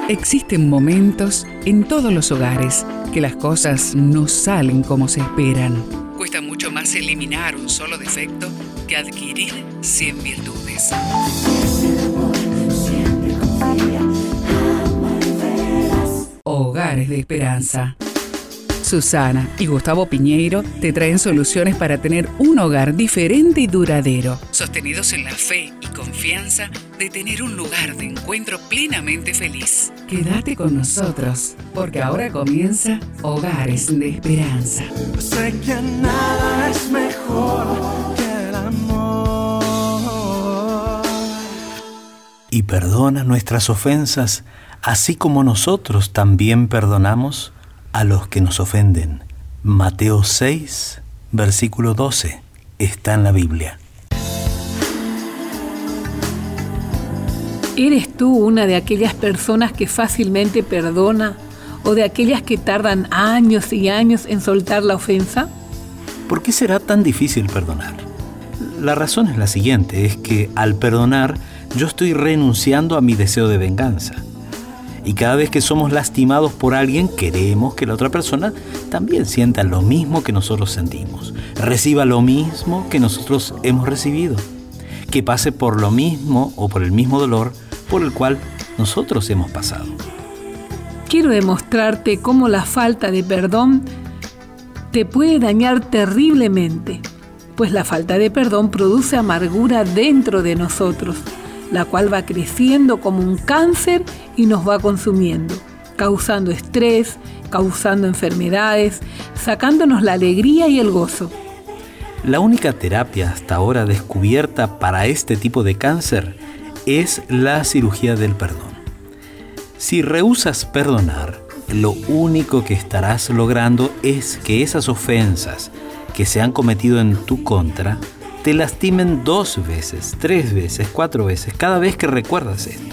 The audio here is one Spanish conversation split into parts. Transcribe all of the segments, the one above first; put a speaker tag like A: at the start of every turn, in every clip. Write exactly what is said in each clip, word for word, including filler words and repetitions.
A: Existen momentos en todos los hogares que las cosas no salen como se esperan. Cuesta mucho más eliminar un solo defecto que adquirir cien virtudes. Hogares de Esperanza. Susana y Gustavo Piñeiro te traen soluciones para tener un hogar diferente y duradero, sostenidos en la fe y confianza de tener un lugar de encuentro plenamente feliz. Quédate con nosotros, porque ahora comienza Hogares de Esperanza.
B: Sé que nada es mejor que el amor.
C: Y perdona nuestras ofensas, así como nosotros también perdonamos a los que nos ofenden. Mateo seis, versículo doce, está en la Biblia.
D: ¿Eres tú una de aquellas personas que fácilmente perdona o de aquellas que tardan años y años en soltar la ofensa?
C: ¿Por qué será tan difícil perdonar? La razón es la siguiente, es que al perdonar yo estoy renunciando a mi deseo de venganza. Y cada vez que somos lastimados por alguien, queremos que la otra persona también sienta lo mismo que nosotros sentimos, reciba lo mismo que nosotros hemos recibido, que pase por lo mismo o por el mismo dolor por el cual nosotros hemos pasado.
D: Quiero demostrarte cómo la falta de perdón te puede dañar terriblemente, pues la falta de perdón produce amargura dentro de nosotros, la cual va creciendo como un cáncer y nos va consumiendo, causando estrés, causando enfermedades, sacándonos la alegría y el gozo.
C: La única terapia hasta ahora descubierta para este tipo de cáncer es la cirugía del perdón. Si rehusas perdonar, lo único que estarás logrando es que esas ofensas que se han cometido en tu contra te lastimen dos veces, tres veces, cuatro veces, cada vez que recuerdas esto.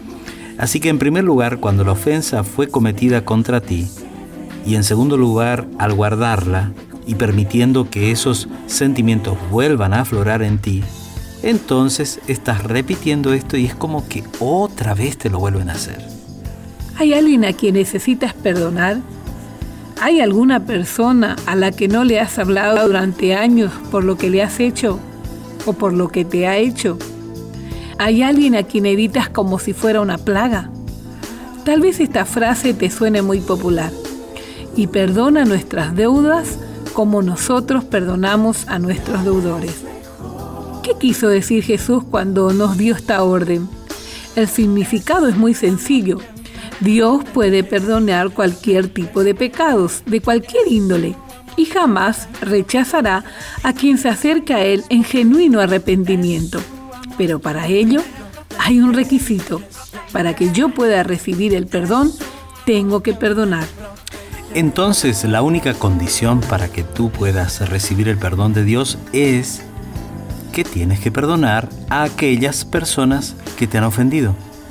C: Así que en primer lugar, cuando la ofensa fue cometida contra ti, y en segundo lugar, al guardarla y permitiendo que esos sentimientos vuelvan a aflorar en ti, entonces estás repitiendo esto y es como que otra vez te lo vuelven a hacer.
D: ¿Hay alguien a quien necesitas perdonar? ¿Hay alguna persona a la que no le has hablado durante años por lo que le has hecho o por lo que te ha hecho? ¿Hay alguien a quien evitas como si fuera una plaga? Tal vez esta frase te suene muy popular. Y perdona nuestras deudas como nosotros perdonamos a nuestros deudores. ¿Qué quiso decir Jesús cuando nos dio esta orden? El significado es muy sencillo. Dios puede perdonar cualquier tipo de pecados, de cualquier índole, y jamás rechazará a quien se acerca a Él en genuino arrepentimiento. Pero para ello hay un requisito. Para que yo pueda recibir el perdón, tengo que perdonar.
C: Entonces, la única condición para que tú puedas recibir el perdón de Dios es que tienes que perdonar a aquellas personas que te han ofendido.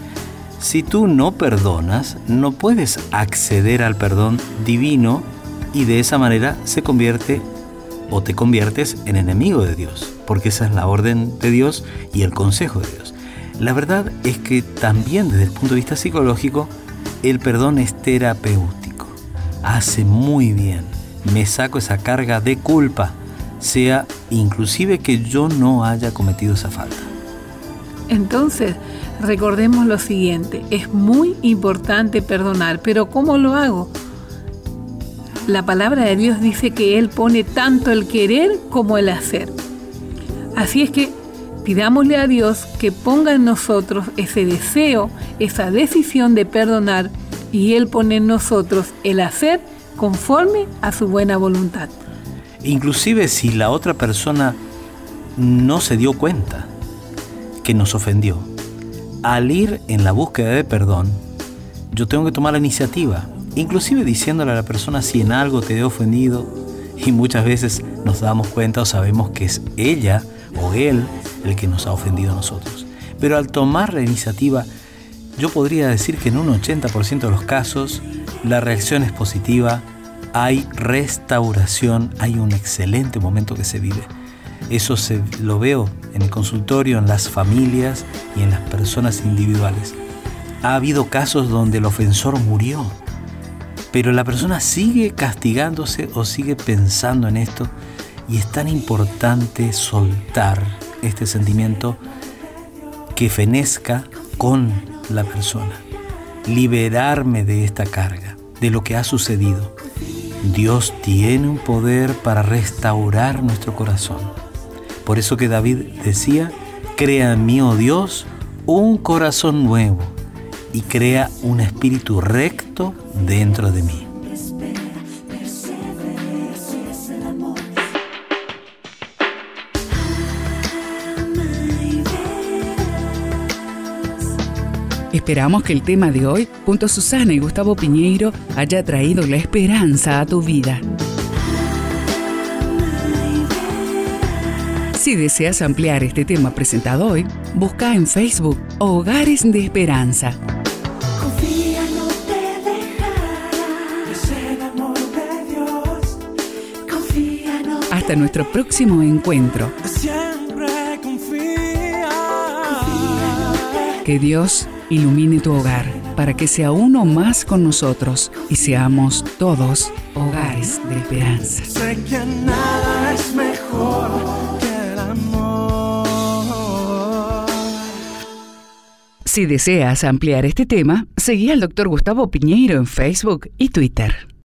C: Si tú no perdonas, no puedes acceder al perdón divino y de esa manera se convierte o te conviertes en enemigo de Dios, porque esa es la orden de Dios y el consejo de Dios. La verdad es que también desde el punto de vista psicológico, el perdón es terapéutico. Hace muy bien. Me saco esa carga de culpa, sea inclusive que yo no haya cometido esa falta.
D: Entonces, recordemos lo siguiente, es muy importante perdonar, pero ¿cómo lo hago? La palabra de Dios dice que Él pone tanto el querer como el hacer. Así es que pidámosle a Dios que ponga en nosotros ese deseo, esa decisión de perdonar, y Él pone en nosotros el hacer conforme a su buena voluntad.
C: Inclusive si la otra persona no se dio cuenta que nos ofendió, al ir en la búsqueda de perdón, yo tengo que tomar la iniciativa, inclusive diciéndole a la persona si en algo te he ofendido, y muchas veces nos damos cuenta o sabemos que es ella o él el que nos ha ofendido a nosotros. Pero al tomar la iniciativa, yo podría decir que en un ochenta por ciento de los casos la reacción es positiva, hay restauración, hay un excelente momento que se vive. Eso se, lo veo en el consultorio, en las familias y en las personas individuales. Ha habido casos donde el ofensor murió, pero la persona sigue castigándose o sigue pensando en esto, y es tan importante soltar este sentimiento que fenezca con la persona, liberarme de esta carga, de lo que ha sucedido. Dios tiene un poder para restaurar nuestro corazón. Por eso que David decía: crea en mí, oh Dios, un corazón nuevo y crea un espíritu recto dentro de mí.
A: Esperamos que el tema de hoy, junto a Susana y Gustavo Piñeiro, haya traído la esperanza a tu vida. Si deseas ampliar este tema presentado hoy, busca en Facebook Hogares de Esperanza.
B: Confía, no te dejará. Es el amor de Dios. Confía, no te
A: Hasta nuestro próximo encuentro.
B: Siempre confía.
A: Que Dios ilumine tu hogar para que sea uno más con nosotros y seamos todos hogares de esperanza.
B: Sé que nada es mejor que el amor.
A: Si deseas ampliar este tema, seguí al doctor Gustavo Piñeiro en Facebook y Twitter.